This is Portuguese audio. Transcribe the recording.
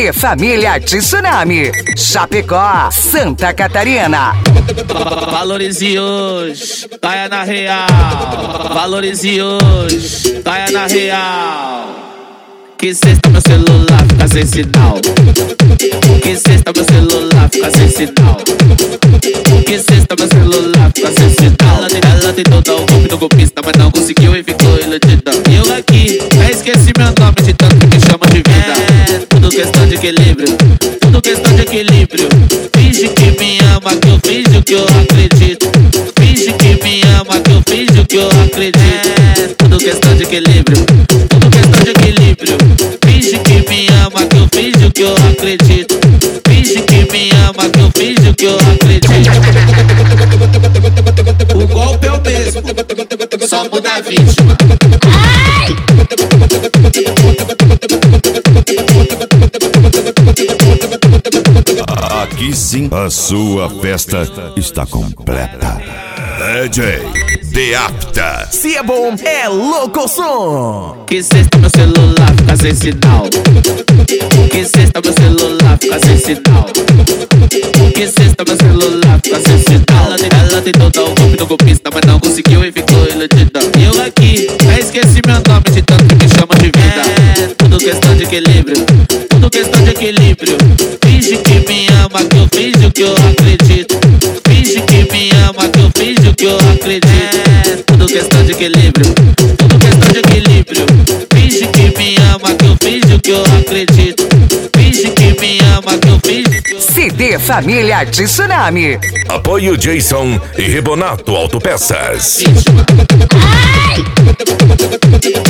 CD Família Tsunami, Chapecó, Santa Catarina. Valorize hoje, caia na real. Valorize hoje, caia na real. Que sexta meu celular fica sem sinal. Que sexta meu celular fica sem sinal. Que sexta meu celular fica sem sinal. Ela tentou dar um golpe no golpista, mas não conseguiu e ficou iludida. E eu aqui, esqueci meu nome de tanto que me chama de vida. Tudo questão de equilíbrio, tudo questão de equilíbrio. Finge que me ama, que eu finjo que eu acredito. Finge que me ama, que eu finjo que eu acredito. Tudo questão de equilíbrio, tudo questão de equilíbrio. Finge que me ama, que eu finjo que eu acredito. Finge que me ama, que eu finjo que eu acredito. O golpe é o mesmo, só muda a vítima. Aqui sim, a sua festa está completa. DJ Deapta. Se é bom, é louco som. Que sexta meu celular fica sem sinal. Que sexta meu celular fica sem sinal. Que sexta meu celular fica sem sinal. Ela tentou dar um golpe no golpista, mas não conseguiu e ficou iludida. E eu aqui, esqueci meu nome de tanto que me chama de vida. Tudo questão de equilíbrio, tudo questão de equilíbrio. Finge que me ama, que eu finjo que eu acredito. Finge que me ama, que eu finjo que eu acredito. Tudo questão de equilíbrio, tudo questão de equilíbrio. Finge que me ama, que eu finjo que eu acredito. Finge que me ama, que eu finjo que eu... CD Família Tsunami. Apoio Jason e Rebonato Autopeças. Vítima.